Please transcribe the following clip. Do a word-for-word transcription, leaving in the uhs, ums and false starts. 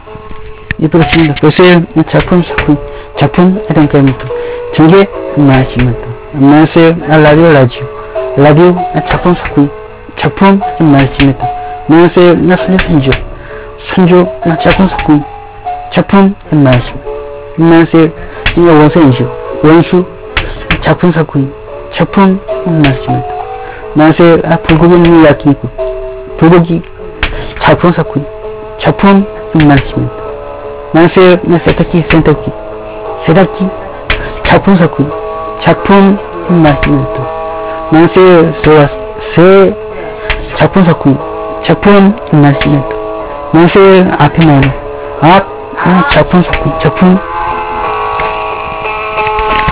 이쁘겠습니다. 글쎄요, 작품, 작품, 작품, 이런 게임도 전개, 말씀입니다. 안녕하세요, 라디오, 라디오, 라디오, 작품, 작품, 작품, 말씀입니다. 안녕하세요, 나 선조, 선조, 선조, 작품, 작품, 작품, 말씀. 안녕하세요, 나 원선조, 원수, 작품, 작품, 작품, 말씀입니다. 안녕하세요, 불고기 야끼고, 불고기, 작품, 작품, 작품, 말씀입니다. 안녕하세요, 세탁기, 세탁기, 세탁기, 작품, 작품, 작품, 말씀입니다. 안녕하세요, 세, 세, 작품, 작품, 작품, 말씀입니다. 안녕하세요, 앞에 나오는, 앞, 작품, 작품, 작품,